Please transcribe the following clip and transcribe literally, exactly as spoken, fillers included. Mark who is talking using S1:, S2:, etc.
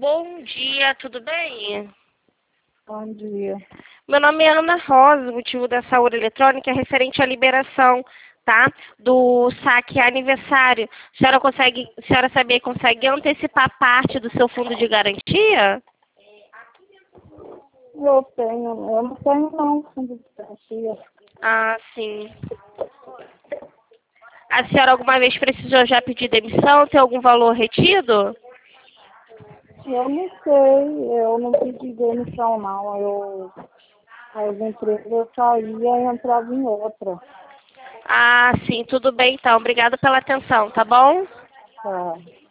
S1: Bom dia, tudo bem?
S2: Bom dia.
S1: Meu nome é Ana Rosa, o motivo da saúde eletrônica é referente à liberação, tá? Do saque aniversário. A senhora consegue, a senhora sabia que consegue antecipar parte do seu fundo de garantia?
S2: Eu tenho, eu não tenho não fundo de garantia.
S1: Ah, sim. A senhora alguma vez precisou já pedir demissão? Tem algum valor retido?
S2: Eu não sei, eu não pedi demissão não. Eu, as empresas eu saía e entrava em outra.
S1: Ah, sim, tudo bem então. Obrigada pela atenção, tá bom?
S2: Tá.